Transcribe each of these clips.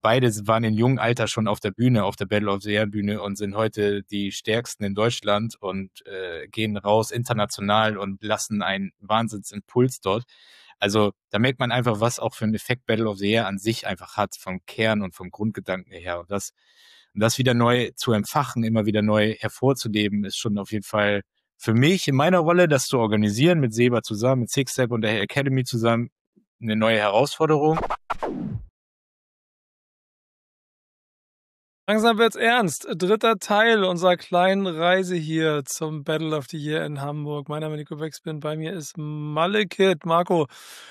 beide waren in jungem Alter schon auf der Bühne, auf der Battle of the Year Bühne und sind heute die stärksten in Deutschland und gehen raus international und lassen einen Wahnsinnsimpuls dort. Also da merkt man einfach, was auch für einen Effekt Battle of the Year an sich einfach hat, vom Kern und vom Grundgedanken her. Und das wieder neu zu entfachen, immer wieder neu hervorzuleben, ist schon auf jeden Fall für mich in meiner Rolle, das zu organisieren, mit Seba zusammen, mit Sixstep und der Academy zusammen, eine neue Herausforderung. Langsam wird's ernst. 3. Teil unserer kleinen Reise hier zum Battle of the Year in Hamburg. Mein Name ist Nico Beckspin, bei mir ist Malekith. Marco,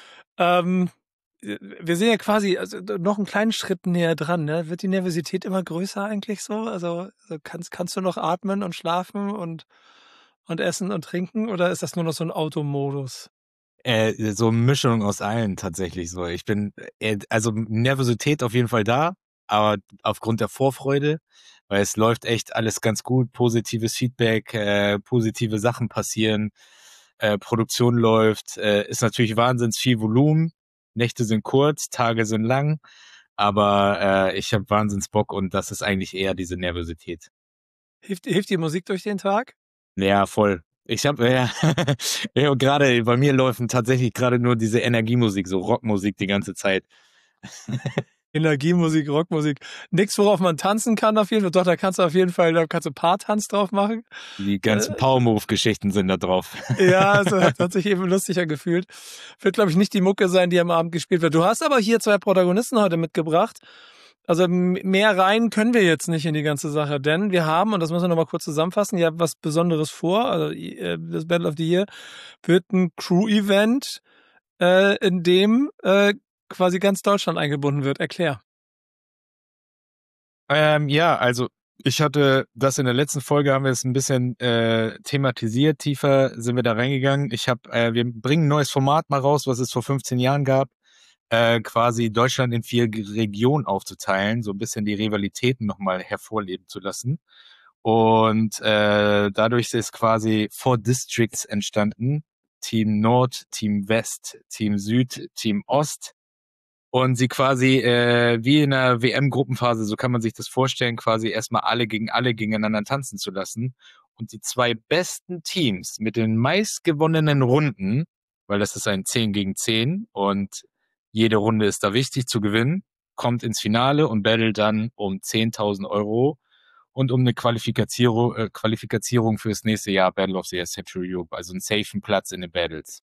wir sind ja quasi noch einen kleinen Schritt näher dran. Ne? Wird die Nervosität immer größer eigentlich so? Also kannst du noch atmen und schlafen und essen und trinken oder ist das nur noch so ein Automodus? So eine Mischung aus allen tatsächlich so. Ich bin, also Nervosität auf jeden Fall da, aber aufgrund der Vorfreude, weil es läuft echt alles ganz gut, positives Feedback, positive Sachen passieren, Produktion läuft, ist natürlich wahnsinnig viel Volumen, Nächte sind kurz, Tage sind lang, aber ich habe wahnsinns Bock und das ist eigentlich eher diese Nervosität. Hilft die Musik durch den Tag? Ja, voll. Ich habe ja, gerade bei mir laufen tatsächlich gerade nur diese Energiemusik, so Rockmusik die ganze Zeit. Energiemusik, Rockmusik. Nichts, worauf man tanzen kann auf jeden Fall. Doch, da kannst du Paartanz drauf machen. Die ganzen Power-Move-Geschichten sind da drauf. Ja, es hat sich eben lustiger gefühlt. Wird, glaube ich, nicht die Mucke sein, die am Abend gespielt wird. Du hast aber hier 2 Protagonisten heute mitgebracht. Also mehr rein können wir jetzt nicht in die ganze Sache, denn wir haben, und das müssen wir nochmal kurz zusammenfassen, ja was Besonderes vor. Also das Battle of the Year wird ein Crew-Event, in dem quasi ganz Deutschland eingebunden wird. Erklär. Ja, also ich hatte das in der letzten Folge, haben wir es ein bisschen thematisiert, tiefer sind wir da reingegangen. Wir bringen ein neues Format mal raus, was es vor 15 Jahren gab, quasi Deutschland in 4 Regionen aufzuteilen, so ein bisschen die Rivalitäten nochmal hervorleben zu lassen. Und dadurch ist quasi 4 Districts entstanden. Team Nord, Team West, Team Süd, Team Ost. Und sie quasi wie in einer WM-Gruppenphase, so kann man sich das vorstellen, quasi erstmal alle gegeneinander tanzen zu lassen. Und die 2 besten Teams mit den meistgewonnenen Runden, weil das ist ein 10 gegen 10 und jede Runde ist da wichtig zu gewinnen, kommt ins Finale und battelt dann um 10.000 Euro und um eine Qualifizierung fürs nächste Jahr Battle of the Year Century Europe, also einen safen Platz in den Battles.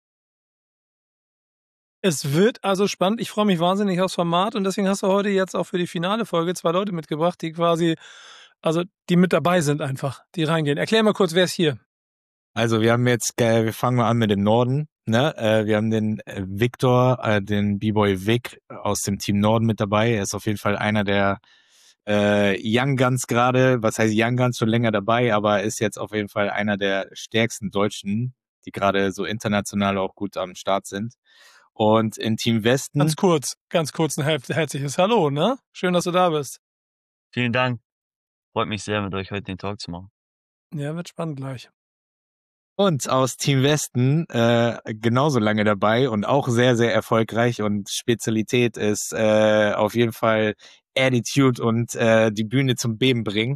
Es wird also spannend. Ich freue mich wahnsinnig aufs Format und deswegen hast du heute jetzt auch für die finale Folge 2 Leute mitgebracht, die quasi, also die mit dabei sind einfach, die reingehen. Erklär mal kurz, wer ist hier? Also wir fangen mal an mit dem Norden. Ne? Wir haben den Victor, den B-Boy Vic aus dem Team Norden mit dabei. Er ist auf jeden Fall einer der Young Guns gerade. Was heißt Young Guns? Schon länger dabei, aber ist jetzt auf jeden Fall einer der stärksten Deutschen, die gerade so international auch gut am Start sind. Und in Team Westen. Ganz kurz ein herzliches Hallo, ne? Schön, dass du da bist. Vielen Dank. Freut mich sehr, mit euch heute den Talk zu machen. Ja, wird spannend gleich. Und aus Team Westen genauso lange dabei und auch sehr, sehr erfolgreich und Spezialität ist auf jeden Fall Attitude und die Bühne zum Beben bringen.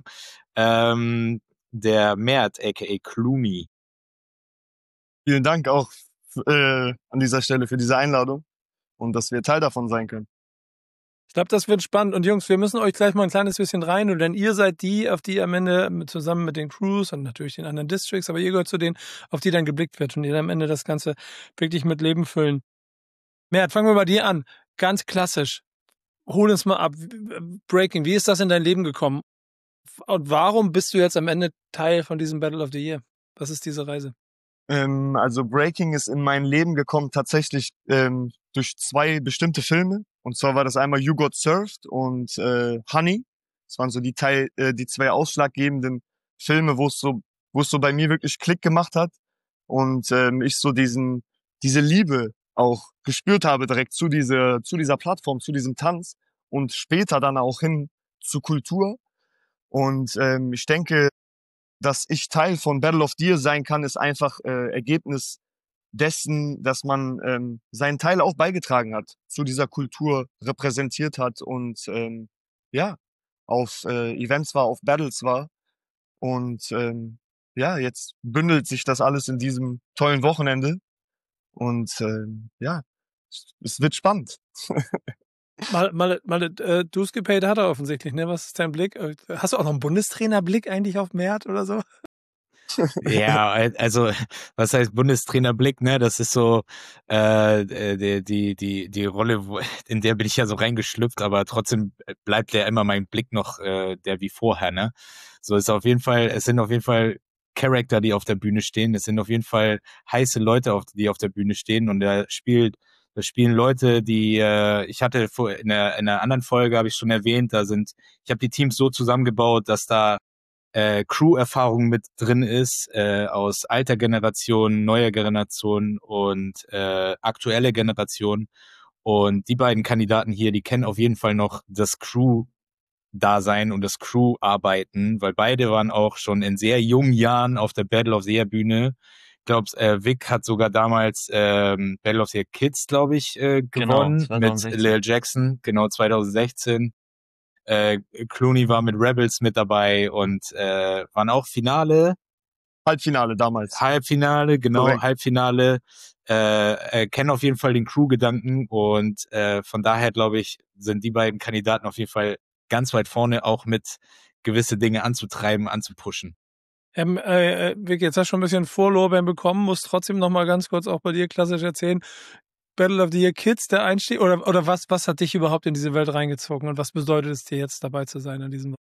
Der Mert, aka Klumi. Vielen Dank auch an dieser Stelle für diese Einladung und dass wir Teil davon sein können. Ich glaube, das wird spannend. Und Jungs, wir müssen euch gleich mal ein kleines bisschen rein, denn ihr seid die, auf die am Ende zusammen mit den Crews und natürlich den anderen Districts, aber ihr gehört zu denen, auf die dann geblickt wird und die dann am Ende das Ganze wirklich mit Leben füllen. Mert, fangen wir bei dir an. Ganz klassisch. Hol uns mal ab. Breaking, wie ist das in dein Leben gekommen? Und warum bist du jetzt am Ende Teil von diesem Battle of the Year? Was ist diese Reise? Also Breaking ist in mein Leben gekommen tatsächlich durch 2 bestimmte Filme. Und zwar war das einmal You Got Served und Honey. Das waren so die 2 ausschlaggebenden Filme, wo es so bei mir wirklich Klick gemacht hat. Und ich so diese Liebe auch gespürt habe direkt zu dieser Plattform, zu diesem Tanz und später dann auch hin zur Kultur. Und ich denke, dass ich Teil von Battle of the Year sein kann, ist einfach Ergebnis dessen, dass man seinen Teil auch beigetragen hat, zu dieser Kultur repräsentiert hat und ja, auf Events war, auf Battles war. Und ja, jetzt bündelt sich das alles in diesem tollen Wochenende. Und ja, es wird spannend. Dues gepaid hat er offensichtlich, ne? Was ist dein Blick? Hast du auch noch einen Bundestrainerblick eigentlich auf Mert oder so? Ja, also was heißt Bundestrainerblick, ne? Das ist so die Rolle, in der bin ich ja so reingeschlüpft, aber trotzdem bleibt ja immer mein Blick noch der wie vorher, ne? So ist auf jeden Fall, es sind auf jeden Fall Charakter, die auf der Bühne stehen. Es sind auf jeden Fall heiße Leute, die auf der Bühne stehen und da spielen Leute, die ich hatte in einer anderen Folge habe ich schon erwähnt, ich habe die Teams so zusammengebaut, dass da Crew-Erfahrung mit drin ist, aus alter Generation, neuer Generation und aktuelle Generation. Und die beiden Kandidaten hier, die kennen auf jeden Fall noch das Crew-Dasein und das Crew-Arbeiten, weil beide waren auch schon in sehr jungen Jahren auf der Battle of the Year Bühne. Ich glaube, Vic hat sogar damals Battle of the Year Kids, glaube ich, gewonnen mit 2016. Lil Jackson, genau 2016. Clooney war mit Rebels mit dabei und waren auch Halbfinale damals. Halbfinale, genau, Korrekt. Halbfinale. Kennen auf jeden Fall den Crew-Gedanken und von daher, glaube ich, sind die beiden Kandidaten auf jeden Fall ganz weit vorne, auch mit gewisse Dinge anzutreiben, anzupushen. Vic, jetzt hast du schon ein bisschen Vorlorbeeren bekommen, musst trotzdem noch mal ganz kurz auch bei dir klassisch erzählen. Battle of the Year Kids, der Einstieg, oder was hat dich überhaupt in diese Welt reingezogen und was bedeutet es dir jetzt dabei zu sein an diesem?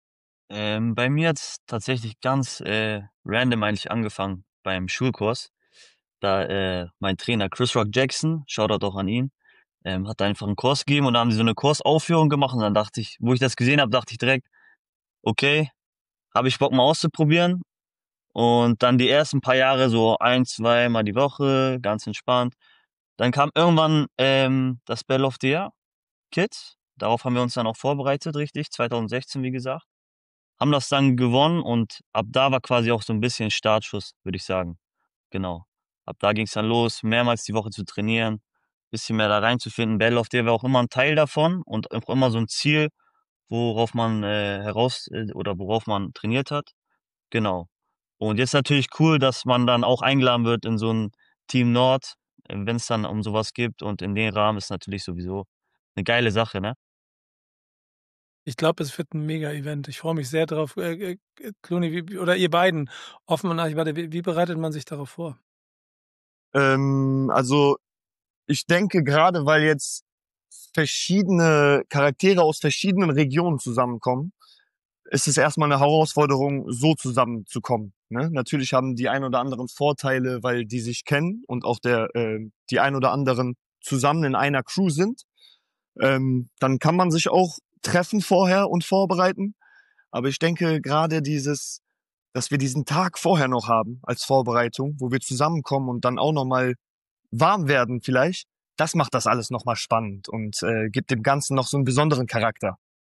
Bei mir hat's tatsächlich ganz random eigentlich angefangen beim Schulkurs. Da mein Trainer Chris Rock Jackson, Shoutout auch an ihn, hat einfach einen Kurs gegeben und da haben sie so eine Kursaufführung gemacht und dann dachte ich, wo ich das gesehen habe, dachte ich direkt, okay, habe ich Bock mal auszuprobieren. Und dann die ersten paar Jahre so 1, 2 Mal die Woche, ganz entspannt. Dann kam irgendwann das Battle of the Year Kids. Darauf haben wir uns dann auch vorbereitet, richtig, 2016, wie gesagt. Haben das dann gewonnen und ab da war quasi auch so ein bisschen Startschuss, würde ich sagen. Genau. Ab da ging es dann los, mehrmals die Woche zu trainieren, bisschen mehr da reinzufinden. Battle of the Year war auch immer ein Teil davon und auch immer so ein Ziel, worauf man oder worauf man trainiert hat. Genau. Und jetzt natürlich cool, dass man dann auch eingeladen wird in so ein Team Nord, wenn es dann um sowas geht und in dem Rahmen ist natürlich sowieso eine geile Sache, ne? Ich glaube, es wird ein Mega-Event. Ich freue mich sehr drauf. Clooney, oder ihr beiden, offen und ehrlich, warte, wie bereitet man sich darauf vor? Also ich denke gerade, weil jetzt verschiedene Charaktere aus verschiedenen Regionen zusammenkommen, ist es erstmal eine Herausforderung, so zusammenzukommen. Ne? Natürlich haben die ein oder anderen Vorteile, weil die sich kennen und auch die ein oder anderen zusammen in einer Crew sind. Dann kann man sich auch treffen vorher und vorbereiten. Aber ich denke gerade dass wir diesen Tag vorher noch haben als Vorbereitung, wo wir zusammenkommen und dann auch nochmal warm werden vielleicht, das macht das alles nochmal spannend und gibt dem Ganzen noch so einen besonderen Charakter.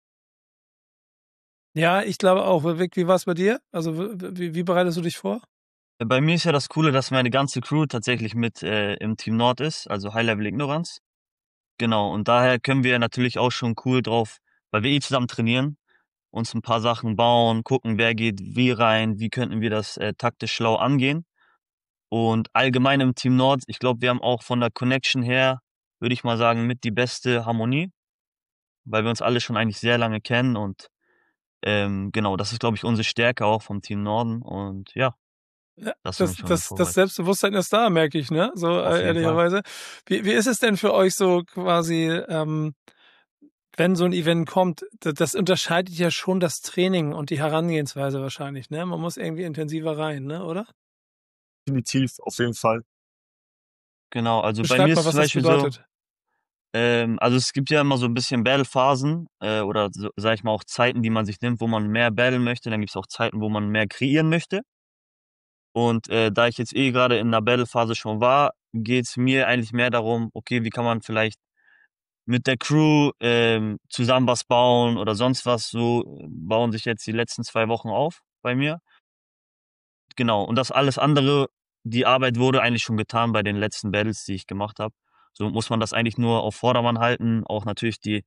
Ja, ich glaube auch. Vic, wie war es bei dir? Also wie bereitest du dich vor? Bei mir ist ja das Coole, dass meine ganze Crew tatsächlich mit im Team Nord ist, also High Level Ignorance. Genau, und daher können wir natürlich auch schon cool drauf, weil wir zusammen trainieren, uns ein paar Sachen bauen, gucken, wer geht wie rein, wie könnten wir das taktisch schlau angehen. Und allgemein im Team Nord, ich glaube, wir haben auch von der Connection her, würde ich mal sagen, mit die beste Harmonie, weil wir uns alle schon eigentlich sehr lange kennen und genau, das ist, glaube ich, unsere Stärke auch vom Team Norden und ja, Ja, das sind wir schon das vorbereitet. Selbstbewusstsein ist da, merke ich, ne? So Auf jeden Fall. ehrlicherweise. Wie ist es denn für euch so quasi, wenn so ein Event kommt, das unterscheidet ja schon das Training und die Herangehensweise wahrscheinlich, ne? Man muss irgendwie intensiver rein, ne, oder? Definitiv, auf jeden Fall. Genau, also bei Beschreib mir mal, ist was zum das Beispiel so, bedeutet. also es gibt ja immer so ein bisschen Battle-Phasen oder so, sag ich mal, auch Zeiten, die man sich nimmt, wo man mehr battlen möchte. Dann gibt es auch Zeiten, wo man mehr kreieren möchte. Und da ich jetzt gerade in der Battle-Phase schon war, geht es mir eigentlich mehr darum, okay, wie kann man vielleicht mit der Crew zusammen was bauen oder sonst was. So bauen sich jetzt die letzten 2 Wochen auf bei mir. Genau, und das alles andere, die Arbeit wurde eigentlich schon getan bei den letzten Battles, die ich gemacht habe. So muss man das eigentlich nur auf Vordermann halten, auch natürlich die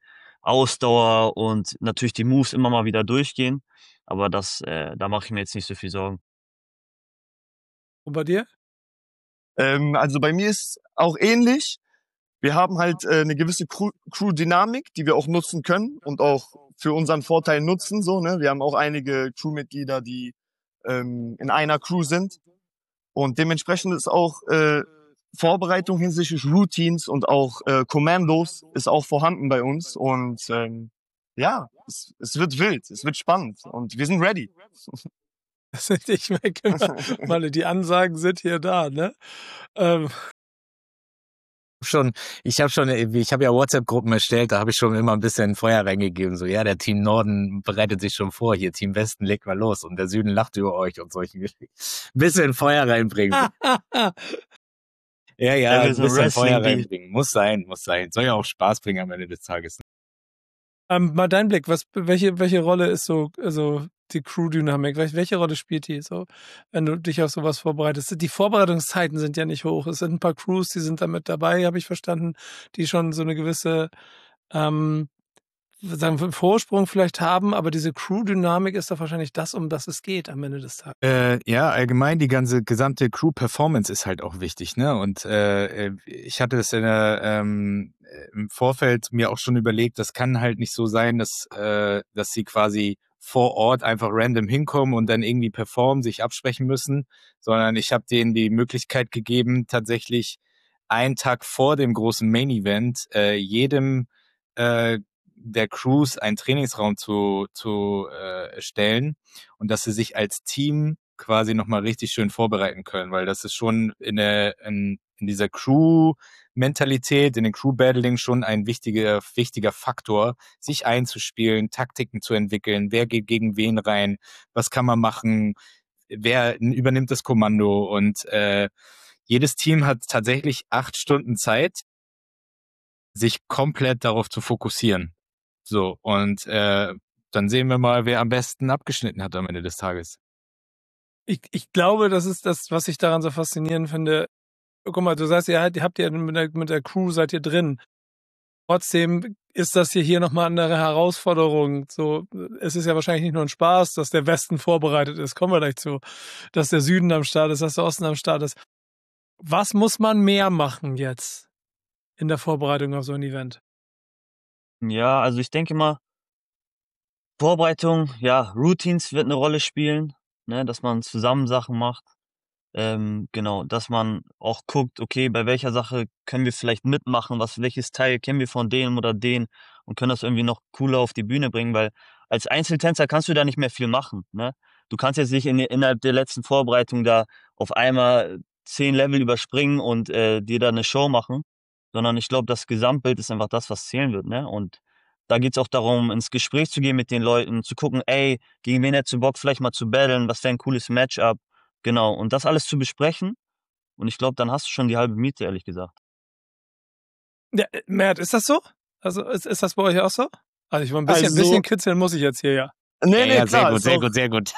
Ausdauer und natürlich die Moves immer mal wieder durchgehen. Aber da mache ich mir jetzt nicht so viel Sorgen. Und bei dir? Also bei mir ist auch ähnlich. Wir haben halt eine gewisse Crew-Dynamik, die wir auch nutzen können und auch für unseren Vorteil nutzen. So, ne? Wir haben auch einige Crewmitglieder, die in einer Crew sind. Und dementsprechend ist auch Vorbereitung hinsichtlich Routines und auch Commandos ist auch vorhanden bei uns. Und ja, es wird wild, es wird spannend und wir sind ready. Ich merke immer, Malle, die Ansagen sind hier da, ne? Ich habe ja WhatsApp-Gruppen erstellt, da habe ich schon immer ein bisschen Feuer reingegeben. So, ja, der Team Norden bereitet sich schon vor, hier Team Westen, legt mal los und der Süden lacht über euch und solche Geschichten. Bisschen Feuer reinbringen. Ja, Ja, wir ein sind bisschen Feuer Wrestling-Beef. reinbringen. Muss sein. Soll ja auch Spaß bringen am Ende des Tages. Mal dein Blick, welche Rolle ist so, also die Crew-Dynamik, welche Rolle spielt die so, wenn du dich auf sowas vorbereitest? Die Vorbereitungszeiten sind ja nicht hoch. Es sind ein paar Crews, die sind da mit dabei, habe ich verstanden, die schon so eine gewisse, sagen wir, Vorsprung vielleicht haben, aber diese Crew-Dynamik ist doch wahrscheinlich das, um das es geht am Ende des Tages. Ja, allgemein die gesamte Crew-Performance ist halt auch wichtig, ne? Und ich hatte das im Vorfeld mir auch schon überlegt, das kann halt nicht so sein, dass sie quasi vor Ort einfach random hinkommen und dann irgendwie performen, sich absprechen müssen, sondern ich habe denen die Möglichkeit gegeben, tatsächlich einen Tag vor dem großen Main-Event jedem der Crews einen Trainingsraum zu stellen und dass sie sich als Team quasi nochmal richtig schön vorbereiten können, weil das ist schon in dieser Crew-Mentalität, in den Crew-Battling schon ein wichtiger Faktor, sich einzuspielen, Taktiken zu entwickeln, wer geht gegen wen rein, was kann man machen, wer übernimmt das Kommando und jedes Team hat tatsächlich 8 Stunden Zeit, sich komplett darauf zu fokussieren. So, und dann sehen wir mal, wer am besten abgeschnitten hat am Ende des Tages. Ich glaube, das ist das, was ich daran so faszinierend finde. Guck mal, du sagst, ihr habt ja mit der Crew seid ihr drin. Trotzdem ist das hier nochmal eine andere Herausforderung. So, es ist ja wahrscheinlich nicht nur ein Spaß, dass der Westen vorbereitet ist. Kommen wir gleich zu. Dass der Süden am Start ist, dass der Osten am Start ist. Was muss man mehr machen jetzt in der Vorbereitung auf so ein Event? Ja, also ich denke mal, Vorbereitung, ja, Routines wird eine Rolle spielen, ne, dass man zusammen Sachen macht. Genau, dass man auch guckt, okay, bei welcher Sache können wir vielleicht mitmachen, welches Teil kennen wir von dem oder den und können das irgendwie noch cooler auf die Bühne bringen, weil als Einzeltänzer kannst du da nicht mehr viel machen, ne? Du kannst jetzt nicht innerhalb der letzten Vorbereitung da auf einmal 10 Level überspringen und dir da eine Show machen, sondern ich glaube, das Gesamtbild ist einfach das, was zählen wird, ne? Und da geht's auch darum, ins Gespräch zu gehen mit den Leuten, zu gucken, ey, gegen wen hättest du Bock, vielleicht mal zu battlen, was wäre ein cooles Matchup. Genau, und das alles zu besprechen. Und ich glaube, dann hast du schon die halbe Miete, ehrlich gesagt. Ja, Mert, ist das so? Also ist das bei euch auch so? Also ich war ein bisschen Also, kitzeln muss ich jetzt hier, ja. nee, Ja, klar, sehr gut.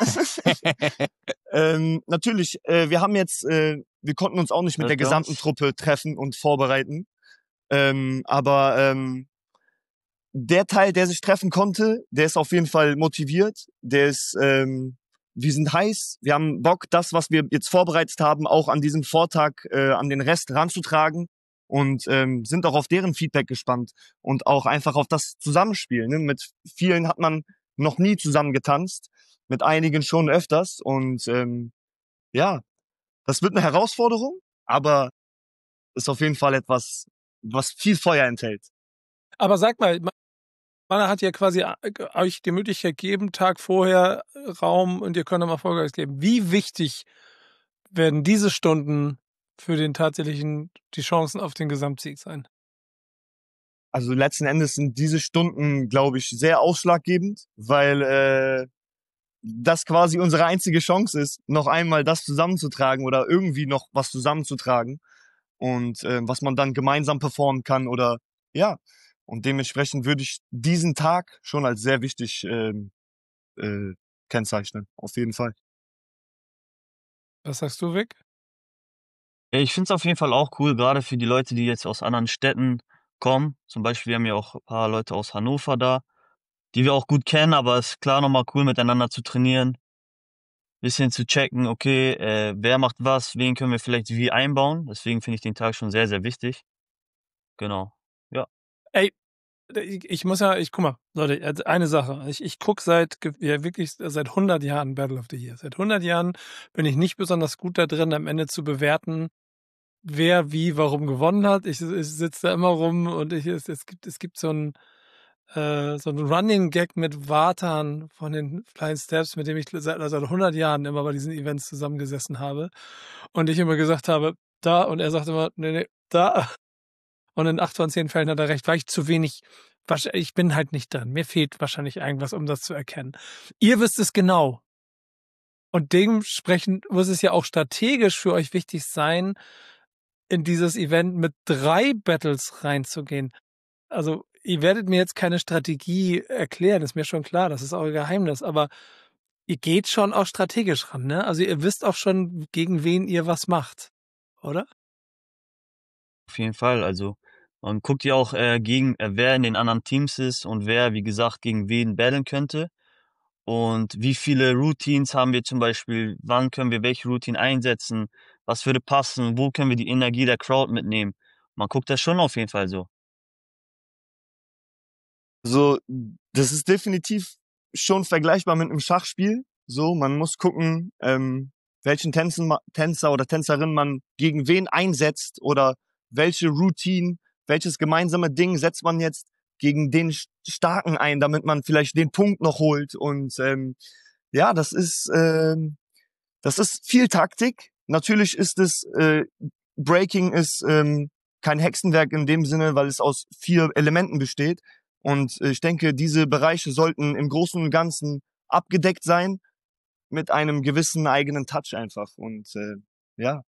natürlich, wir haben jetzt, wir konnten uns auch nicht mit der Hört ihr gesamten uns? Truppe treffen und vorbereiten. Aber der Teil, der sich treffen konnte, der ist auf jeden Fall motiviert. Wir sind heiß, wir haben Bock, das, was wir jetzt vorbereitet haben, auch an diesem Vortag an den Rest ranzutragen und sind auch auf deren Feedback gespannt und auch einfach auf das Zusammenspiel. Ne? Mit vielen hat man noch nie zusammen getanzt, mit einigen schon öfters und ja, das wird eine Herausforderung, aber ist auf jeden Fall etwas, was viel Feuer enthält. Aber sag mal, man hat ja quasi euch die Möglichkeit gegeben, Tag vorher Raum und ihr könnt mal Vollgas geben. Wie wichtig werden diese Stunden für die Chancen auf den Gesamtsieg sein? Also letzten Endes sind diese Stunden, glaube ich, sehr ausschlaggebend, weil das quasi unsere einzige Chance ist, noch einmal das zusammenzutragen oder irgendwie noch was zusammenzutragen und was man dann gemeinsam performen kann oder ja. Und dementsprechend würde ich diesen Tag schon als sehr wichtig kennzeichnen, auf jeden Fall. Was sagst du, Vic? Ja, ich finde es auf jeden Fall auch cool, gerade für die Leute, die jetzt aus anderen Städten kommen. Zum Beispiel, wir haben ja auch ein paar Leute aus Hannover da, die wir auch gut kennen, aber es ist klar nochmal cool, miteinander zu trainieren, bisschen zu checken, okay, wer macht was, wen können wir vielleicht wie einbauen. Deswegen finde ich den Tag schon sehr, sehr wichtig. Genau, ja. Ey, ich guck mal, Leute, also eine Sache. Ich gucke wirklich seit 100 Jahren Battle of the Year. Seit 100 Jahren bin ich nicht besonders gut da drin, am Ende zu bewerten, wer wie warum gewonnen hat. Ich sitze da immer rum und es gibt so ein Running Gag mit Vatan von den Flying Steps, mit dem ich seit 100 Jahren immer bei diesen Events zusammengesessen habe. Und ich immer gesagt habe, da, und er sagt immer, nee, da. Und in 8 von 10 Fällen hat er recht, weil ich zu wenig, ich bin halt nicht drin. Mir fehlt wahrscheinlich irgendwas, um das zu erkennen. Ihr wisst es genau. Und dementsprechend muss es ja auch strategisch für euch wichtig sein, in dieses Event mit 3 Battles reinzugehen. Also, ihr werdet mir jetzt keine Strategie erklären, ist mir schon klar, das ist euer Geheimnis, aber ihr geht schon auch strategisch ran, ne? Also, ihr wisst auch schon, gegen wen ihr was macht, oder? Auf jeden Fall. Also man guckt ja auch wer in den anderen Teams ist und wer, wie gesagt, gegen wen battlen könnte. Und wie viele Routines haben wir zum Beispiel, wann können wir welche Routine einsetzen, was würde passen, wo können wir die Energie der Crowd mitnehmen. Man guckt das schon auf jeden Fall so. So, das ist definitiv schon vergleichbar mit einem Schachspiel. So, man muss gucken, welchen Tänzer oder Tänzerin man gegen wen einsetzt oder welche Routine, welches gemeinsame Ding setzt man jetzt gegen den Starken ein, damit man vielleicht den Punkt noch holt. Und ja, das ist viel Taktik. Natürlich ist Breaking ist kein Hexenwerk in dem Sinne, weil es aus 4 Elementen besteht. Und ich denke, diese Bereiche sollten im Großen und Ganzen abgedeckt sein mit einem gewissen eigenen Touch einfach. Und ja.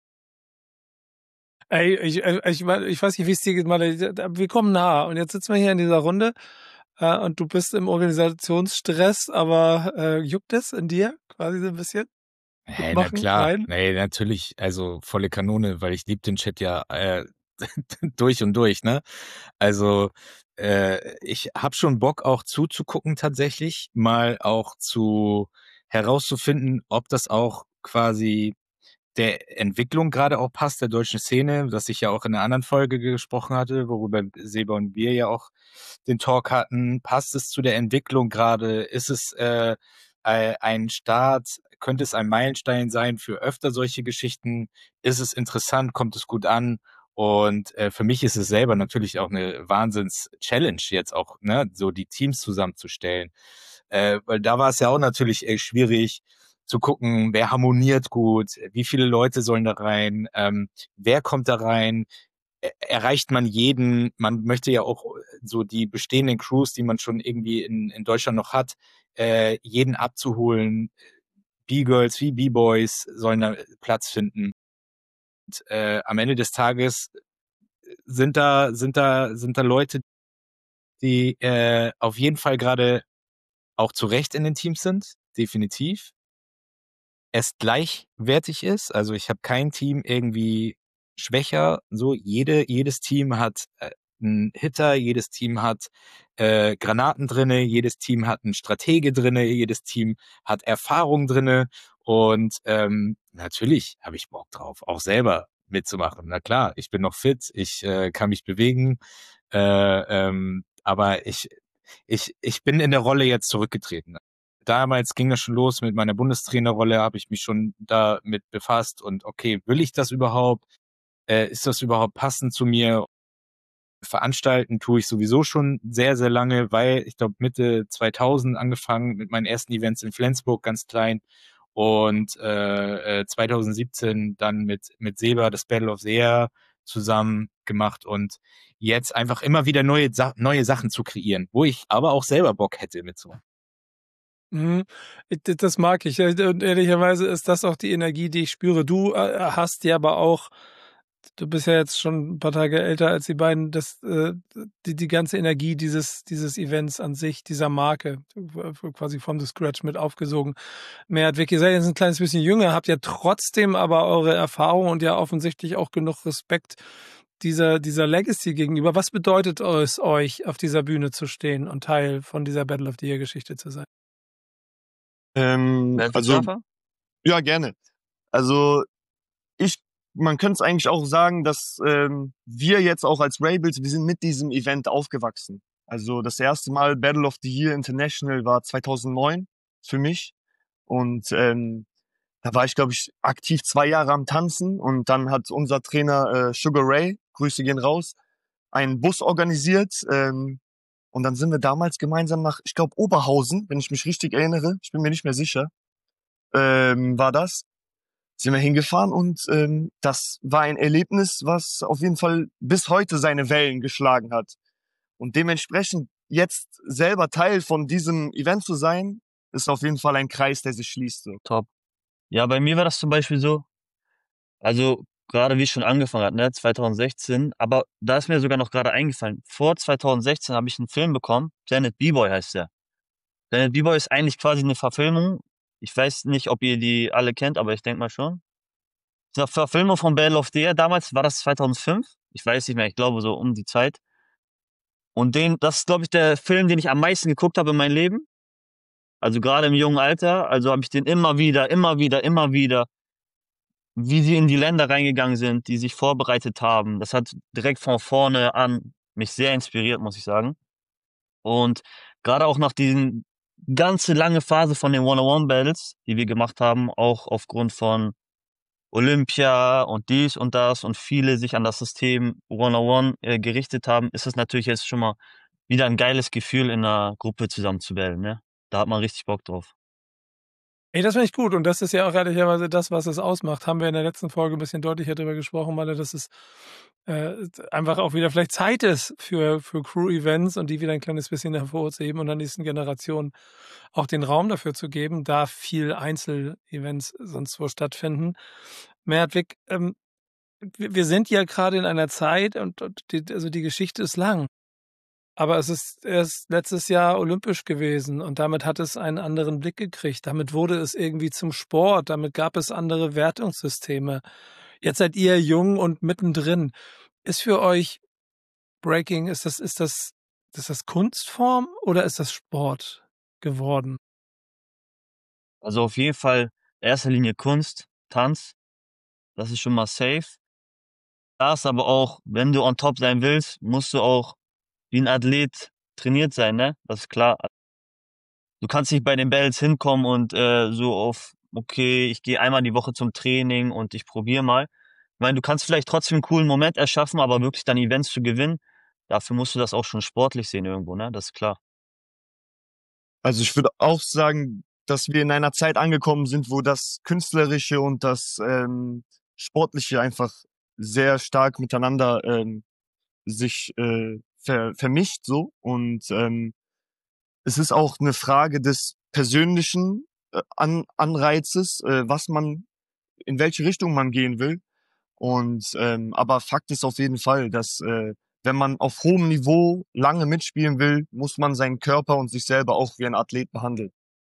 Ey, ich weiß nicht, wie es dir geht, wir kommen nah. Und jetzt sitzen wir hier in dieser Runde und du bist im Organisationsstress, aber juckt es in dir quasi so ein bisschen? Hey, na klar. Nee, natürlich. Also volle Kanone, weil ich lieb den Chat ja durch und durch, ne? Also ich hab schon Bock auch zuzugucken tatsächlich, mal auch herauszufinden, ob das auch quasi der Entwicklung gerade auch passt, der deutschen Szene, das ich ja auch in einer anderen Folge gesprochen hatte, worüber Seba und wir ja auch den Talk hatten. Passt es zu der Entwicklung gerade? Ist es ein Start? Könnte es ein Meilenstein sein für öfter solche Geschichten? Ist es interessant? Kommt es gut an? Und für mich ist es selber natürlich auch eine Wahnsinns-Challenge jetzt auch, ne, so die Teams zusammenzustellen. Weil da war es ja auch natürlich schwierig zu gucken, wer harmoniert gut, wie viele Leute sollen da rein, wer kommt da rein, erreicht man jeden, man möchte ja auch so die bestehenden Crews, die man schon irgendwie in Deutschland noch hat, jeden abzuholen. B-Girls wie B-Boys sollen da Platz finden. Und, am Ende des Tages sind da Leute, die auf jeden Fall gerade auch zu Recht in den Teams sind, definitiv. Es gleichwertig ist. Also ich habe kein Team irgendwie schwächer. So jedes Team hat einen Hitter, jedes Team hat Granaten drinne, jedes Team hat einen Stratege drinne, jedes Team hat Erfahrung drinne und natürlich habe ich Bock drauf, auch selber mitzumachen. Na klar, ich bin noch fit, ich kann mich bewegen, aber ich bin in der Rolle jetzt zurückgetreten. Damals ging das schon los mit meiner Bundestrainerrolle, habe ich mich schon damit befasst und okay, will ich das überhaupt? Ist das überhaupt passend zu mir? Veranstalten tue ich sowieso schon sehr, sehr lange, weil ich glaube Mitte 2000 angefangen mit meinen ersten Events in Flensburg, ganz klein und 2017 dann mit Seba das Battle of the Year zusammen gemacht und jetzt einfach immer wieder neue Sachen zu kreieren, wo ich aber auch selber Bock hätte mitzumachen. Mhm. Das mag ich. Und ehrlicherweise ist das auch die Energie, die ich spüre. Du hast ja aber auch, du bist ja jetzt schon ein paar Tage älter als die beiden, die ganze Energie dieses Events an sich, dieser Marke, quasi from the scratch mit aufgesogen. Mehrdweg, ihr seid jetzt ein kleines bisschen jünger, habt ja trotzdem aber eure Erfahrung und ja offensichtlich auch genug Respekt, dieser Legacy gegenüber? Was bedeutet es euch, auf dieser Bühne zu stehen und Teil von dieser Battle of the Year-Geschichte zu sein? Wer willst du Also, anfangen? ja, gerne. Also, man könnte es eigentlich auch sagen, dass wir jetzt auch als Rebels, wir sind mit diesem Event aufgewachsen. Also das erste Mal Battle of the Year International war 2009 für mich. Und da war ich, glaube ich, aktiv 2 Jahre am Tanzen. Und dann hat unser Trainer Sugar Ray, Grüße gehen raus, einen Bus organisiert. Und dann sind wir damals gemeinsam nach, ich glaube, Oberhausen, wenn ich mich richtig erinnere. Ich bin mir nicht mehr sicher. War das. Sind wir hingefahren und das war ein Erlebnis, was auf jeden Fall bis heute seine Wellen geschlagen hat. Und dementsprechend jetzt selber Teil von diesem Event zu sein, ist auf jeden Fall ein Kreis, der sich schließt. So. Top. Ja, bei mir war das zum Beispiel so, also gerade wie es schon angefangen hat, ne, 2016, aber da ist mir sogar noch gerade eingefallen, vor 2016 habe ich einen Film bekommen, Planet B-Boy heißt der. Planet B-Boy ist eigentlich quasi eine Verfilmung. Ich weiß nicht, ob ihr die alle kennt, aber ich denke mal schon. Das ist eine Verfilmung von Battle of the Year. Damals war das 2005. Ich weiß nicht mehr, ich glaube so um die Zeit. Und das ist, glaube ich, der Film, den ich am meisten geguckt habe in meinem Leben. Also gerade im jungen Alter. Also habe ich den immer wieder, wie sie in die Länder reingegangen sind, die sich vorbereitet haben. Das hat direkt von vorne an mich sehr inspiriert, muss ich sagen. Und gerade auch nach diesen ganze lange Phase von den One-on-One-Battles, die wir gemacht haben, auch aufgrund von Olympia und dies und das und viele sich an das System One-on-One gerichtet haben, ist es natürlich jetzt schon mal wieder ein geiles Gefühl, in einer Gruppe zusammen zu battlen, ne? Da hat man richtig Bock drauf. Ey, das finde ich gut. Und das ist ja auch ehrlicherweise das, was es ausmacht. Haben wir in der letzten Folge ein bisschen deutlicher darüber gesprochen, weil dass es einfach auch wieder vielleicht Zeit ist für Crew-Events und die wieder ein kleines bisschen hervorzuheben und der nächsten Generation auch den Raum dafür zu geben, da viel Einzel-Events sonst wo stattfinden. Mertwig, wir sind ja gerade in einer Zeit und die Geschichte ist lang. Aber es ist erst letztes Jahr olympisch gewesen und damit hat es einen anderen Blick gekriegt. Damit wurde es irgendwie zum Sport, damit gab es andere Wertungssysteme. Jetzt seid ihr jung und mittendrin. Ist für euch Breaking, ist das Kunstform oder ist das Sport geworden? Also auf jeden Fall erster Linie Kunst, Tanz, das ist schon mal safe. Da ist aber auch, wenn du on top sein willst, musst du auch wie ein Athlet trainiert sein, ne? Das ist klar. Du kannst nicht bei den Battles hinkommen und so auf, okay, ich gehe einmal die Woche zum Training und ich probiere mal. Ich meine, du kannst vielleicht trotzdem einen coolen Moment erschaffen, aber wirklich dann Events zu gewinnen, dafür musst du das auch schon sportlich sehen irgendwo, ne? Das ist klar. Also ich würde auch sagen, dass wir in einer Zeit angekommen sind, wo das Künstlerische und das Sportliche einfach sehr stark miteinander sich vermischt so. Und es ist auch eine Frage des persönlichen Anreizes, in welche Richtung man gehen will. Und aber Fakt ist auf jeden Fall, dass wenn man auf hohem Niveau lange mitspielen will, muss man seinen Körper und sich selber auch wie ein Athlet behandeln.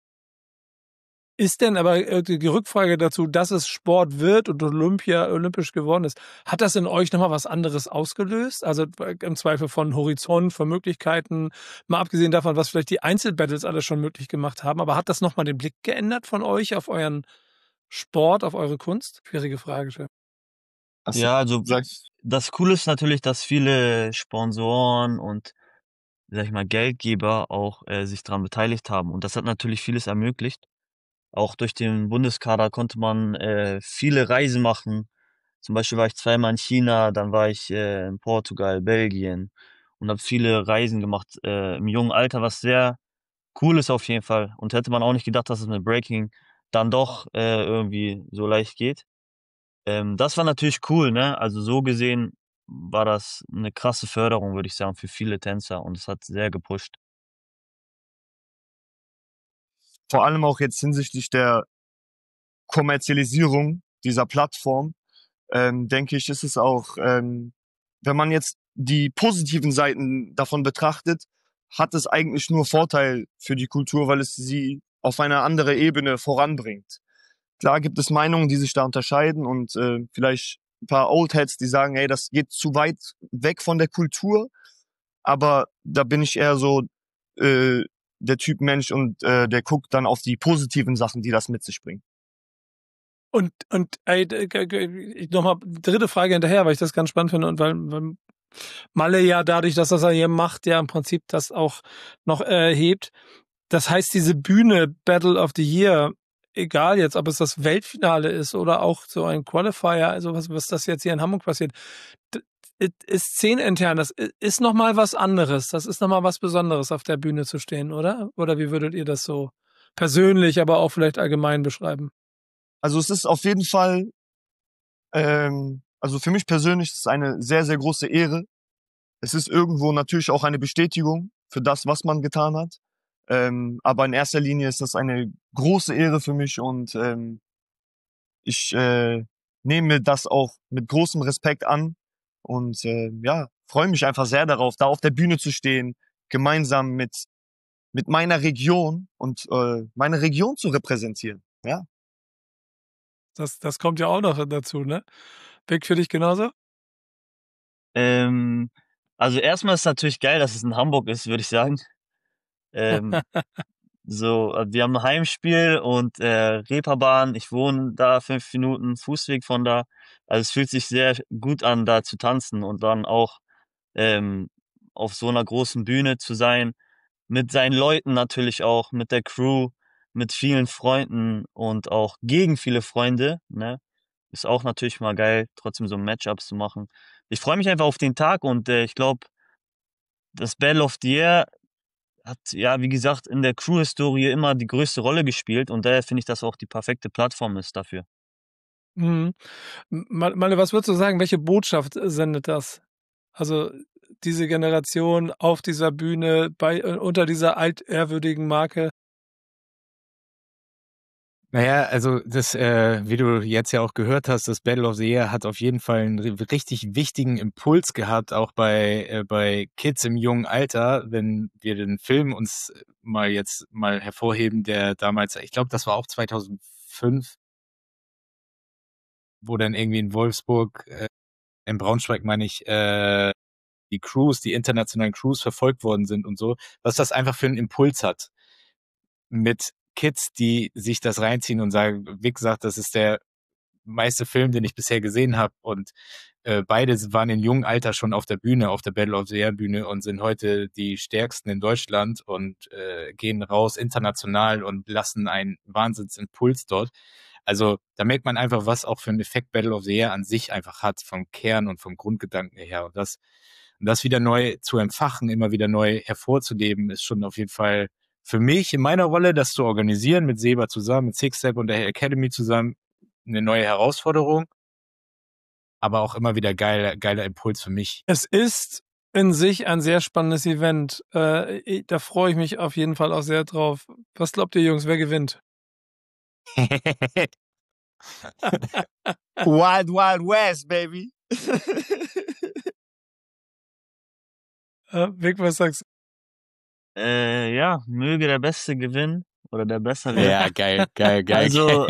Ist denn aber die Rückfrage dazu, dass es Sport wird und olympisch geworden ist, hat das in euch nochmal was anderes ausgelöst? Also im Zweifel von Horizont, von Möglichkeiten, mal abgesehen davon, was vielleicht die Einzelbattles alles schon möglich gemacht haben, aber hat das nochmal den Blick geändert von euch auf euren Sport, auf eure Kunst? Schwierige Frage, Chef. Ja, also Sag, das Coole ist natürlich, dass viele Sponsoren und, sag ich mal, Geldgeber auch sich daran beteiligt haben. Und das hat natürlich vieles ermöglicht. Auch durch den Bundeskader konnte man viele Reisen machen. Zum Beispiel war ich zweimal in China, dann war ich in Portugal, Belgien und habe viele Reisen gemacht im jungen Alter, was sehr cool ist auf jeden Fall. Und hätte man auch nicht gedacht, dass es mit Breaking dann doch irgendwie so leicht geht. Das war natürlich cool, ne? Also so gesehen war das eine krasse Förderung, würde ich sagen, für viele Tänzer und es hat sehr gepusht. vor allem auch jetzt hinsichtlich der Kommerzialisierung dieser Plattform, denke ich, ist es auch, wenn man jetzt die positiven Seiten davon betrachtet, hat es eigentlich nur Vorteil für die Kultur, weil es sie auf eine andere Ebene voranbringt. Klar gibt es Meinungen, die sich da unterscheiden und vielleicht ein paar Oldheads, die sagen, ey, das geht zu weit weg von der Kultur. Aber da bin ich eher so der Typ Mensch und der guckt dann auf die positiven Sachen, die das mit sich bringt. Und ey, nochmal dritte Frage hinterher, weil ich das ganz spannend finde und weil Malle ja dadurch, dass das er hier macht, ja im Prinzip das auch noch hebt. Das heißt, diese Bühne Battle of the Year, egal jetzt, ob es das Weltfinale ist oder auch so ein Qualifier, also was das jetzt hier in Hamburg passiert, ist szenenintern, das ist nochmal was anderes. Das ist nochmal was Besonderes, auf der Bühne zu stehen, oder? Oder wie würdet ihr das so persönlich, aber auch vielleicht allgemein beschreiben? Also es ist auf jeden Fall, also für mich persönlich ist es eine sehr, sehr große Ehre. Es ist irgendwo natürlich auch eine Bestätigung für das, was man getan hat. Aber in erster Linie ist das eine große Ehre für mich und ich nehme das auch mit großem Respekt an und ja, freue mich einfach sehr darauf, da auf der Bühne zu stehen, gemeinsam mit meiner Region und meine Region zu repräsentieren. Ja. Das kommt ja auch noch dazu, ne? Vic, für dich genauso? Also erstmal ist es natürlich geil, dass es in Hamburg ist, würde ich sagen. Wir haben ein Heimspiel und Reeperbahn. Ich wohne da 5 Minuten Fußweg von da. Also es fühlt sich sehr gut an, da zu tanzen und dann auch auf so einer großen Bühne zu sein. Mit seinen Leuten natürlich auch, mit der Crew, mit vielen Freunden und auch gegen viele Freunde, ne? Ist auch natürlich mal geil, trotzdem so Matchups zu machen. Ich freue mich einfach auf den Tag und ich glaube, das Battle of the Year hat, ja, wie gesagt, in der Crew-Historie immer die größte Rolle gespielt und daher finde ich, dass auch die perfekte Plattform ist dafür. Mhm. Malle, was würdest du sagen, welche Botschaft sendet das? Also diese Generation auf dieser Bühne, unter dieser altehrwürdigen Marke? Naja, also das, wie du jetzt ja auch gehört hast, das Battle of the Year hat auf jeden Fall einen richtig wichtigen Impuls gehabt, auch bei Kids im jungen Alter, wenn wir den Film uns mal hervorheben, der damals, ich glaube, das war auch 2005, wo dann irgendwie in Wolfsburg, in Braunschweig meine ich, die internationalen Crews verfolgt worden sind und so, was das einfach für einen Impuls hat mit Kids, die sich das reinziehen und sagen, wie gesagt, das ist der meiste Film, den ich bisher gesehen habe und beide waren in jungem Alter schon auf der Bühne, auf der Battle of the Year Bühne und sind heute die stärksten in Deutschland und gehen raus international und lassen einen Wahnsinnsimpuls dort. Also da merkt man einfach, was auch für einen Effekt Battle of the Year an sich einfach hat, vom Kern und vom Grundgedanken her. Und das wieder neu zu entfachen, immer wieder neu hervorzuleben, ist schon auf jeden Fall für mich in meiner Rolle, das zu organisieren mit Seba zusammen, mit Six Step und der Academy zusammen, eine neue Herausforderung, aber auch immer wieder geiler Impuls für mich. Es ist in sich ein sehr spannendes Event. Da freue ich mich auf jeden Fall auch sehr drauf. Was glaubt ihr, Jungs, wer gewinnt? Wild Wild West, baby. Vic, was sagst du? Ja, möge der Beste gewinnen oder der Bessere. Ja, geil. Also,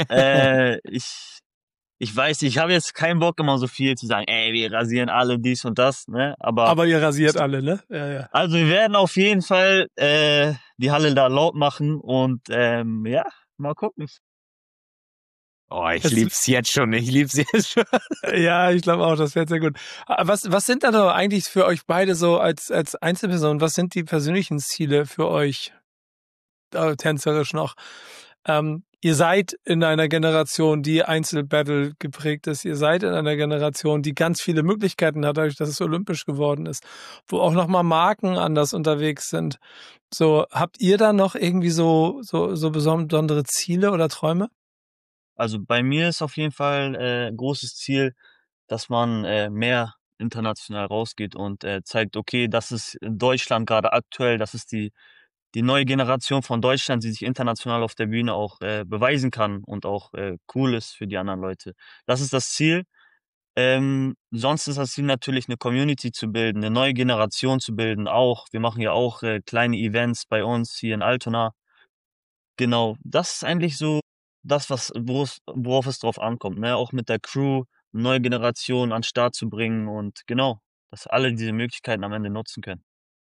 ich weiß, ich habe jetzt keinen Bock, immer so viel zu sagen, ey, wir rasieren alle dies und das, ne? Aber ihr rasiert alle, ne? Ja. Also wir werden auf jeden Fall die Halle da laut machen und ja, mal gucken. Oh, ich lieb's jetzt schon. Ja, ich glaube auch, das wird sehr gut. Was sind da doch eigentlich für euch beide so als Einzelpersonen, was sind die persönlichen Ziele für euch, tänzerisch noch? Ihr seid in einer Generation, die Einzelbattle geprägt ist. Ihr seid in einer Generation, die ganz viele Möglichkeiten hat, dadurch, dass es olympisch geworden ist, wo auch nochmal Marken anders unterwegs sind. So, habt ihr da noch irgendwie so besondere Ziele oder Träume? Also bei mir ist auf jeden Fall großes Ziel, dass man mehr international rausgeht und zeigt, okay, das ist in Deutschland gerade aktuell, das ist die neue Generation von Deutschland, die sich international auf der Bühne auch beweisen kann und auch cool ist für die anderen Leute. Das ist das Ziel. Sonst ist das Ziel natürlich, eine Community zu bilden, eine neue Generation zu bilden auch. Wir machen ja auch kleine Events bei uns hier in Altona. Genau, das ist eigentlich so das, worauf es drauf ankommt, ne? Auch mit der Crew neue Generation an den Start zu bringen und genau, dass alle diese Möglichkeiten am Ende nutzen können.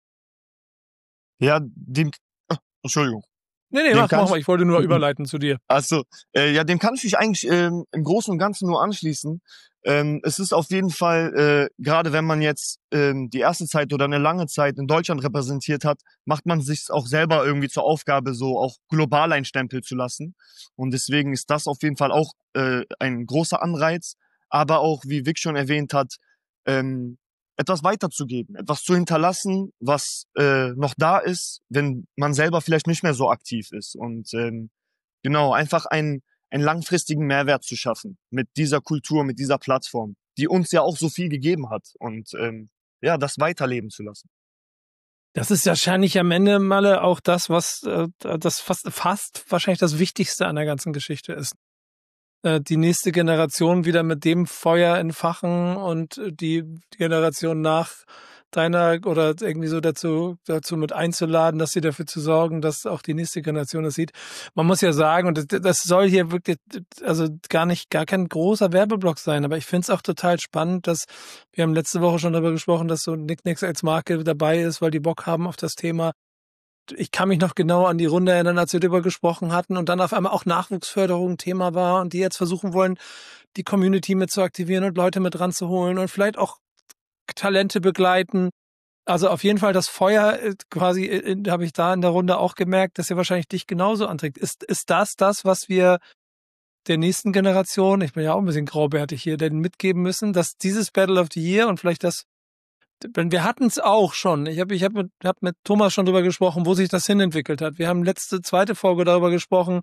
Ja, Entschuldigung. Nee, Dem mach kann mal. Ich wollte nur überleiten zu dir. Also, ja, dem kann ich mich eigentlich im Großen und Ganzen nur anschließen. Es ist auf jeden Fall, gerade wenn man jetzt die erste Zeit oder eine lange Zeit in Deutschland repräsentiert hat, macht man sich auch selber irgendwie zur Aufgabe, so auch global einen Stempel zu lassen. Und deswegen ist das auf jeden Fall auch ein großer Anreiz, aber auch, wie Vic schon erwähnt hat, ähm, etwas weiterzugeben, etwas zu hinterlassen, was noch da ist, wenn man selber vielleicht nicht mehr so aktiv ist. Und genau, einfach einen langfristigen Mehrwert zu schaffen mit dieser Kultur, mit dieser Plattform, die uns ja auch so viel gegeben hat und ja, das weiterleben zu lassen. Das ist wahrscheinlich am Ende, Malle, auch das, was das fast wahrscheinlich das Wichtigste an der ganzen Geschichte ist. Die nächste Generation wieder mit dem Feuer entfachen und die Generation nach deiner oder irgendwie so dazu mit einzuladen, dass sie dafür zu sorgen, dass auch die nächste Generation das sieht. Man muss ja sagen, und das soll hier wirklich, also gar kein großer Werbeblock sein, aber ich finde es auch total spannend, dass wir haben letzte Woche schon darüber gesprochen, dass so Knickknacks als Marke dabei ist, weil die Bock haben auf das Thema. Ich kann mich noch genau an die Runde erinnern, als wir darüber gesprochen hatten und dann auf einmal auch Nachwuchsförderung Thema war und die jetzt versuchen wollen, die Community mit zu aktivieren und Leute mit ranzuholen und vielleicht auch Talente begleiten. Also auf jeden Fall das Feuer quasi, habe ich da in der Runde auch gemerkt, dass er wahrscheinlich dich genauso anträgt. Ist das, was wir der nächsten Generation, ich bin ja auch ein bisschen graubärtig hier, denn mitgeben müssen, dass dieses Battle of the Year und vielleicht das, wir hatten es auch schon. Ich hab mit Thomas schon drüber gesprochen, wo sich das hinentwickelt hat. Wir haben zweite Folge darüber gesprochen,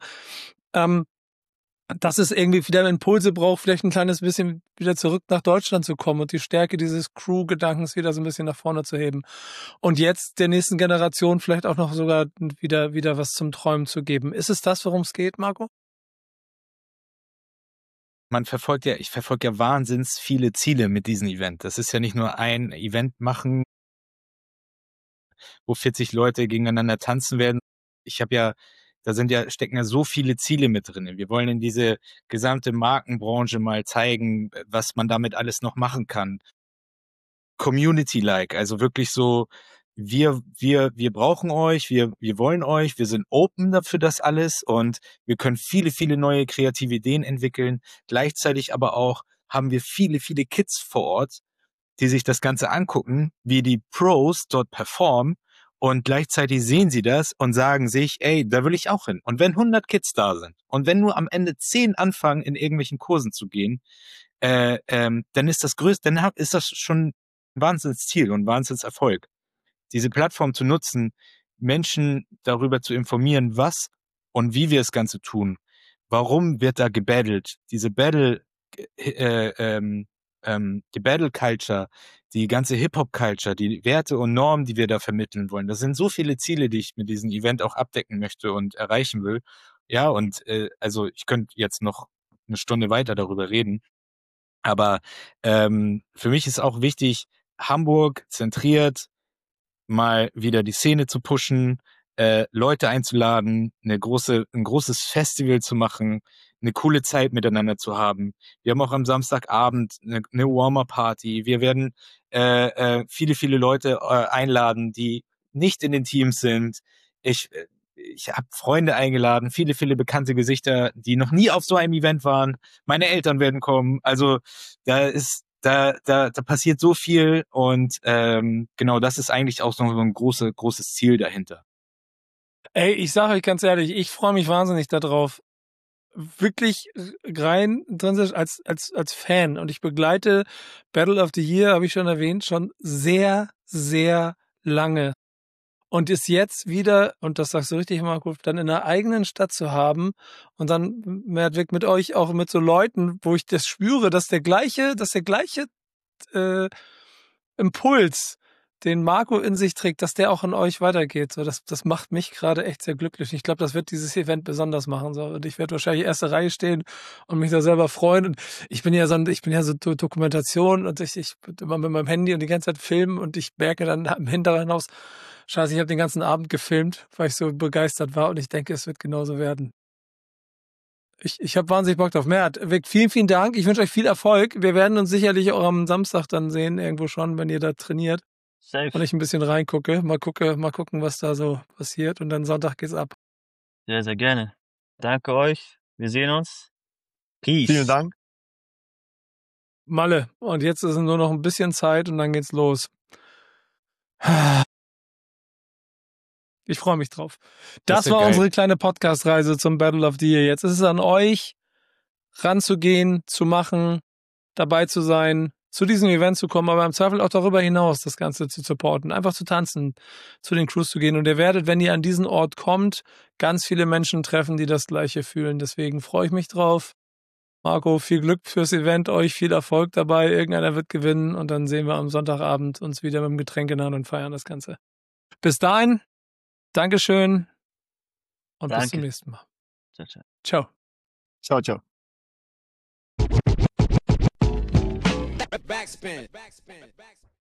dass es irgendwie wieder Impulse braucht, vielleicht ein kleines bisschen wieder zurück nach Deutschland zu kommen und die Stärke dieses Crew-Gedankens wieder so ein bisschen nach vorne zu heben. Und jetzt der nächsten Generation vielleicht auch noch sogar wieder was zum Träumen zu geben. Ist es das, worum es geht, Marco? Ich verfolge ja wahnsinns viele Ziele mit diesem Event. Das ist ja nicht nur ein Event machen, wo 40 Leute gegeneinander tanzen werden. Stecken ja so viele Ziele mit drin. Wir wollen in diese gesamte Markenbranche mal zeigen, was man damit alles noch machen kann. Community-like, also wirklich so, wir brauchen euch, wir wollen euch, wir sind open dafür das alles und wir können viele, viele neue kreative Ideen entwickeln. Gleichzeitig aber auch haben wir viele, viele Kids vor Ort, die sich das Ganze angucken, wie die Pros dort performen und gleichzeitig sehen sie das und sagen sich, ey, da will ich auch hin. Und wenn 100 Kids da sind und wenn nur am Ende 10 anfangen, in irgendwelchen Kursen zu gehen, dann ist das schon ein Wahnsinnsziel und ein Wahnsinnserfolg. Diese Plattform zu nutzen, Menschen darüber zu informieren, was und wie wir das Ganze tun. Warum wird da gebattelt? Die Battle Culture, die ganze Hip-Hop-Culture, die Werte und Normen, die wir da vermitteln wollen. Das sind so viele Ziele, die ich mit diesem Event auch abdecken möchte und erreichen will. Ja, und also ich könnte jetzt noch eine Stunde weiter darüber reden. Aber für mich ist auch wichtig, Hamburg zentriert, mal wieder die Szene zu pushen, Leute einzuladen, ein großes Festival zu machen, eine coole Zeit miteinander zu haben. Wir haben auch am Samstagabend eine Warmer-Party. Wir werden viele, viele Leute einladen, die nicht in den Teams sind. Ich habe Freunde eingeladen, viele, viele bekannte Gesichter, die noch nie auf so einem Event waren. Meine Eltern werden kommen. Also da passiert so viel und genau, das ist eigentlich auch so ein großes Ziel dahinter. Ey, ich sage euch ganz ehrlich, ich freue mich wahnsinnig darauf. Wirklich rein drin als Fan. Und ich begleite Battle of the Year, habe ich schon erwähnt, schon sehr, sehr lange. Und ist jetzt wieder, und das sagst du richtig, Marco, dann in einer eigenen Stadt zu haben und dann Merdwig mit euch auch mit so Leuten, wo ich das spüre, dass der gleiche Impuls, den Marco in sich trägt, dass der auch in euch weitergeht. So, das macht mich gerade echt sehr glücklich. Ich glaube, das wird dieses Event besonders machen. So. Und ich werde wahrscheinlich erste Reihe stehen und mich da selber freuen. Und ich bin ja so Dokumentation und ich bin immer mit meinem Handy und die ganze Zeit filmen und ich merke dann im Hintergrund aus, scheiße, ich habe den ganzen Abend gefilmt, weil ich so begeistert war und ich denke, es wird genauso werden. Ich habe wahnsinnig Bock drauf. Mert, Vic, vielen, vielen Dank. Ich wünsche euch viel Erfolg. Wir werden uns sicherlich auch am Samstag dann sehen, irgendwo schon, wenn ihr da trainiert. Safe. Und ich ein bisschen reingucke. Mal gucken, was da so passiert. Und dann Sonntag geht's ab. Sehr, sehr gerne. Danke euch. Wir sehen uns. Peace. Vielen Dank. Malle. Und jetzt ist nur noch ein bisschen Zeit und dann geht's los. Ich freue mich drauf. Das war geil. unsere kleine Podcast-Reise zum Battle of the Year. Jetzt ist es an euch, ranzugehen, zu machen, dabei zu sein, zu diesem Event zu kommen, aber im Zweifel auch darüber hinaus das Ganze zu supporten, einfach zu tanzen, zu den Crews zu gehen. Und ihr werdet, wenn ihr an diesen Ort kommt, ganz viele Menschen treffen, die das Gleiche fühlen. Deswegen freue ich mich drauf. Marco, viel Glück fürs Event, euch viel Erfolg dabei. Irgendeiner wird gewinnen und dann sehen wir am Sonntagabend uns wieder mit dem Getränk in der Hand und feiern das Ganze. Bis dahin, Dankeschön und bis zum nächsten Mal. Ciao, ciao. Ciao. Ciao, ciao. Backspin.